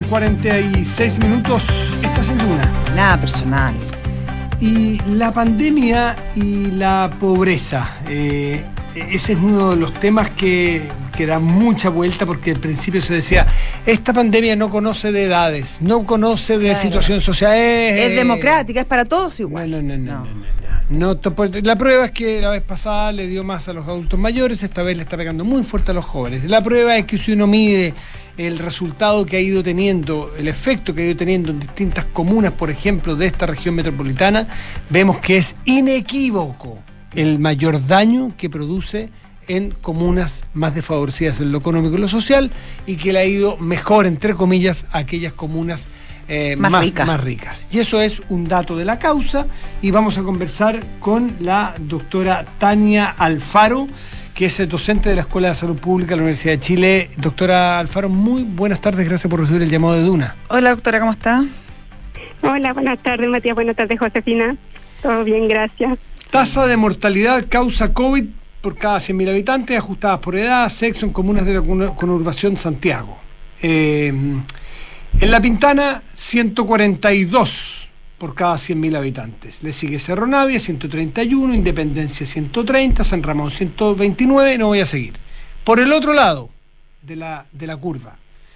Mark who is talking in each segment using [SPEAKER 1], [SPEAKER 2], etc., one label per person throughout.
[SPEAKER 1] 46 minutos. Estás en Duna.
[SPEAKER 2] Nada personal.
[SPEAKER 1] Y la pandemia y la pobreza. Ese es uno de los temas que da mucha vuelta, porque al principio se decía, esta pandemia no conoce de edades, no conoce de situación social.
[SPEAKER 2] Es democrática, es para todos igual.
[SPEAKER 1] No, la prueba es que la vez pasada le dio más a los adultos mayores, esta vez le está pegando muy fuerte a los jóvenes. La prueba es que si uno mide el resultado que ha ido teniendo, el efecto que ha ido teniendo en distintas comunas, por ejemplo, de esta región metropolitana, vemos que es inequívoco el mayor daño que produce en comunas más desfavorecidas en lo económico y lo social, y que le ha ido mejor, entre comillas, a aquellas comunas más ricas. Y eso es un dato de la causa, y vamos a conversar con la doctora Tania Alfaro, que es docente de la Escuela de Salud Pública de la Universidad de Chile. Doctora Alfaro, muy buenas tardes, gracias por recibir el llamado de Duna.
[SPEAKER 2] Hola, doctora, ¿cómo está?
[SPEAKER 3] Hola, buenas tardes, Matías, buenas tardes, Josefina. Todo bien, gracias.
[SPEAKER 1] Tasa de mortalidad causa COVID por cada 100.000 habitantes, ajustadas por edad, sexo, en comunas de la conurbación Santiago. En La Pintana, 142 por cada 100.000 habitantes. Le sigue Cerro Navia, 131, Independencia, 130, San Ramón, 129, no voy a seguir. Por el otro lado de la curva,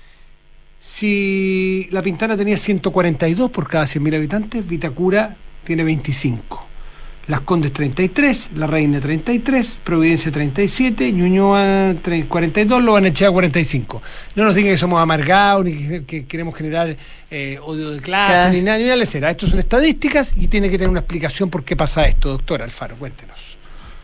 [SPEAKER 1] si La Pintana tenía 142 por cada 100.000 habitantes, Vitacura tiene 25. Las Condes 33, La Reina 33, Providencia 37, Ñuñoa 42, Lobarnechea 45. No nos digan que somos amargados, ni que queremos generar odio de clase, ni nada les será. Esto son estadísticas y tiene que tener una explicación por qué pasa esto. Doctora Alfaro, cuéntenos.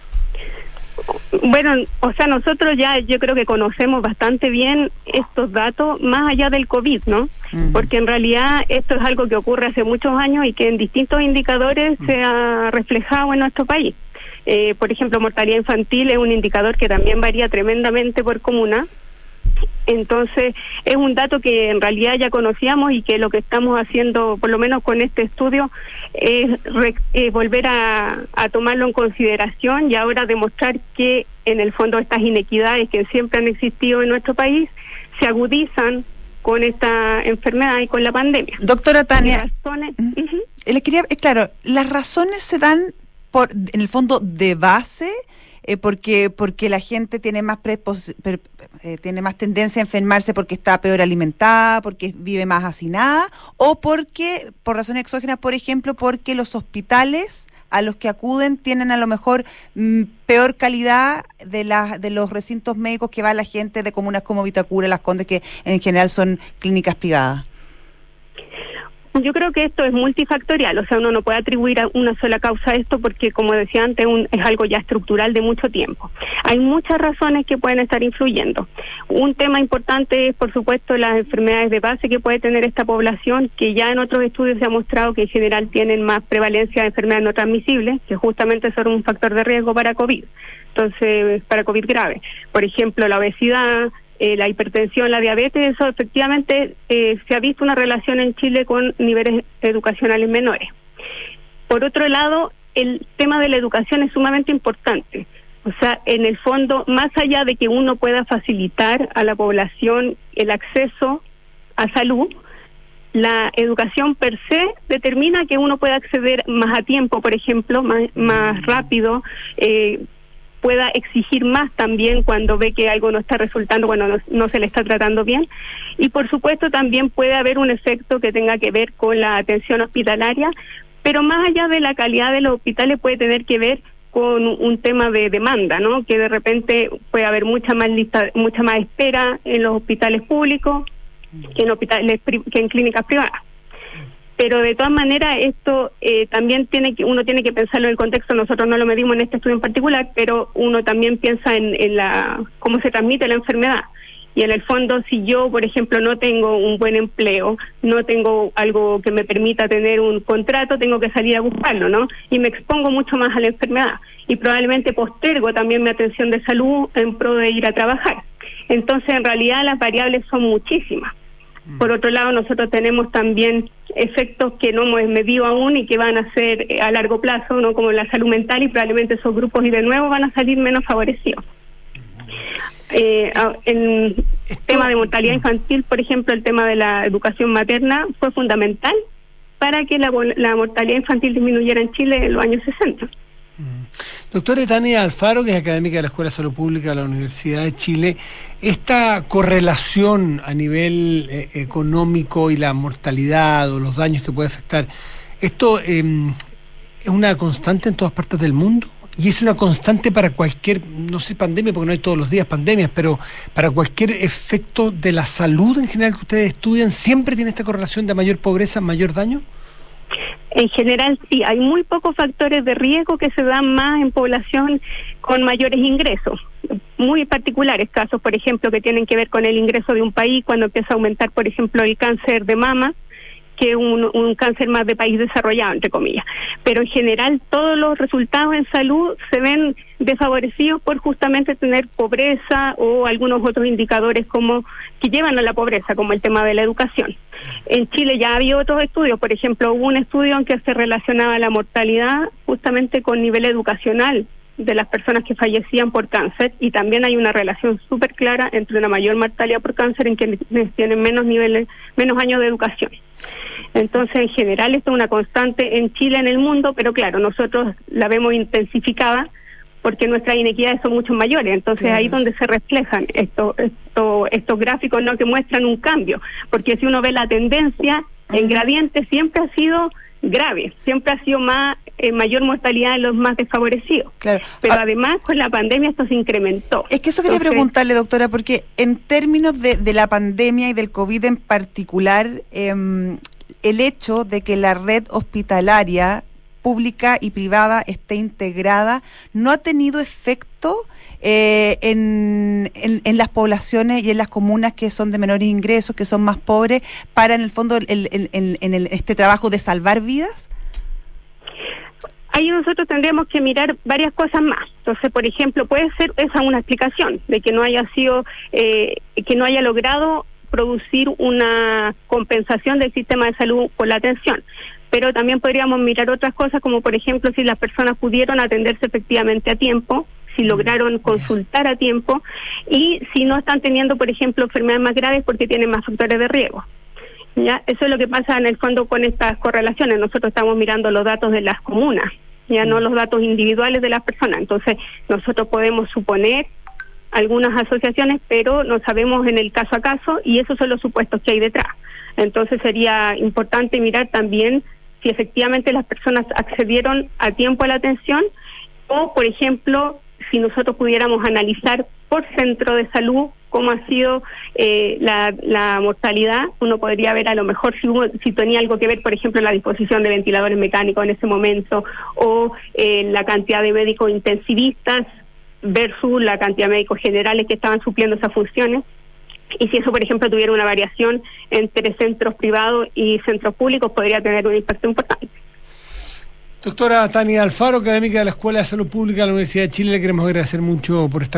[SPEAKER 3] Bueno, o sea, nosotros ya yo creo que conocemos bastante bien estos datos, más allá del COVID, ¿no? Porque en realidad esto es algo que ocurre hace muchos años y que en distintos indicadores se ha reflejado en nuestro país. Por ejemplo, mortalidad infantil es un indicador que también varía tremendamente por comuna. Entonces, es un dato que en realidad ya conocíamos, y que lo que estamos haciendo, por lo menos con este estudio, es volver a tomarlo en consideración, y ahora demostrar que en el fondo estas inequidades que siempre han existido en nuestro país se agudizan con esta enfermedad y con la pandemia.
[SPEAKER 2] Doctora Tania, le quería, claro, las razones se dan en el fondo de base, porque la gente tiene más tiene más tendencia a enfermarse porque está peor alimentada, porque vive más hacinada, o porque, por razones exógenas, por ejemplo, porque los hospitales a los que acuden tienen a lo mejor peor calidad de los recintos médicos que va la gente de comunas como Vitacura, Las Condes, que en general son clínicas privadas.
[SPEAKER 3] Yo creo que esto es multifactorial, o sea, uno no puede atribuir a una sola causa a esto, porque, como decía antes, es algo ya estructural de mucho tiempo. Hay muchas razones que pueden estar influyendo. Un tema importante es, por supuesto, las enfermedades de base que puede tener esta población, que ya en otros estudios se ha mostrado que en general tienen más prevalencia de enfermedades no transmisibles, que justamente son un factor de riesgo para COVID. Entonces, para COVID grave. Por ejemplo, la obesidad, la hipertensión, la diabetes, eso efectivamente se ha visto una relación en Chile con niveles educacionales menores. Por otro lado, el tema de la educación es sumamente importante. O sea, en el fondo, más allá de que uno pueda facilitar a la población el acceso a salud, la educación per se determina que uno pueda acceder más a tiempo, por ejemplo, más rápido, pueda exigir más también cuando ve que algo no está resultando, cuando no se le está tratando bien. Y por supuesto también puede haber un efecto que tenga que ver con la atención hospitalaria, pero más allá de la calidad de los hospitales puede tener que ver con un tema de demanda, ¿no? Que de repente puede haber mucha más espera en los hospitales públicos que en clínicas privadas. Pero de todas maneras esto también uno tiene que pensarlo en el contexto. Nosotros no lo medimos en este estudio en particular, pero uno también piensa en cómo se transmite la enfermedad. Y en el fondo, si yo, por ejemplo, no tengo un buen empleo, no tengo algo que me permita tener un contrato, tengo que salir a buscarlo, ¿no? Y me expongo mucho más a la enfermedad. Y probablemente postergo también mi atención de salud en pro de ir a trabajar. Entonces, en realidad, las variables son muchísimas. Por otro lado, nosotros tenemos también efectos que no hemos medido aún y que van a ser a largo plazo, ¿no? Como la salud mental, y probablemente esos grupos y de nuevo van a salir menos favorecidos. En tema de mortalidad infantil, por ejemplo, el tema de la educación materna fue fundamental para que la mortalidad infantil disminuyera en Chile en los años 60.
[SPEAKER 1] Doctora Tania Alfaro, que es académica de la Escuela de Salud Pública de la Universidad de Chile, esta correlación a nivel económico y la mortalidad o los daños que puede afectar, ¿esto es una constante en todas partes del mundo? ¿Y es una constante para cualquier, no sé, pandemia, porque no hay todos los días pandemias, pero para cualquier efecto de la salud en general que ustedes estudian, siempre tiene esta correlación de mayor pobreza, mayor daño?
[SPEAKER 3] En general sí, hay muy pocos factores de riesgo que se dan más en población con mayores ingresos. Muy particulares casos, por ejemplo, que tienen que ver con el ingreso de un país cuando empieza a aumentar, por ejemplo, el cáncer de mama, que un cáncer más de país desarrollado, entre comillas. Pero en general todos los resultados en salud se ven desfavorecidos por justamente tener pobreza o algunos otros indicadores como que llevan a la pobreza, como el tema de la educación. En Chile ya había otros estudios, por ejemplo, hubo un estudio en que se relacionaba la mortalidad justamente con nivel educacional de las personas que fallecían por cáncer, y también hay una relación súper clara entre una mayor mortalidad por cáncer en quienes tienen menos años de educación. Entonces, en general, esto es una constante en Chile, en el mundo, pero claro, nosotros la vemos intensificada porque nuestras inequidades son mucho mayores. Entonces, ahí es donde se reflejan estos gráficos, ¿no?, que muestran un cambio. Porque si uno ve la tendencia, el gradiente siempre ha sido grave, siempre ha sido mayor mortalidad en los más desfavorecidos. Claro. Pero además, con la pandemia esto se incrementó.
[SPEAKER 2] Es que eso quería preguntarle, doctora, porque en términos de la pandemia y del COVID en particular, el hecho de que la red hospitalaria pública y privada esté integrada no ha tenido efecto en las poblaciones y en las comunas que son de menores ingresos, que son más pobres, para en el fondo este trabajo de salvar vidas.
[SPEAKER 3] Ahí nosotros tendríamos que mirar varias cosas más. Entonces, por ejemplo, puede ser esa una explicación de que no haya sido, que no haya logrado producir una compensación del sistema de salud por la atención. Pero también podríamos mirar otras cosas, como por ejemplo si las personas pudieron atenderse efectivamente a tiempo, si lograron consultar a tiempo, y si no están teniendo, por ejemplo, enfermedades más graves porque tienen más factores de riesgo. ¿Ya? Eso es lo que pasa en el fondo con estas correlaciones. Nosotros estamos mirando los datos de las comunas, ya no los datos individuales de las personas. Entonces, nosotros podemos suponer algunas asociaciones, pero no sabemos en el caso a caso, y esos son los supuestos que hay detrás. Entonces, sería importante mirar también si efectivamente las personas accedieron a tiempo a la atención, o, por ejemplo, si nosotros pudiéramos analizar por centro de salud cómo ha sido la mortalidad. Uno podría ver a lo mejor si tenía algo que ver, por ejemplo, en la disposición de ventiladores mecánicos en ese momento, o la cantidad de médicos intensivistas versus la cantidad de médicos generales que estaban supliendo esas funciones. Y si eso, por ejemplo, tuviera una variación entre centros privados y centros públicos, podría tener un impacto importante.
[SPEAKER 1] Doctora Tania Alfaro, académica de la Escuela de Salud Pública de la Universidad de Chile, le queremos agradecer mucho por esta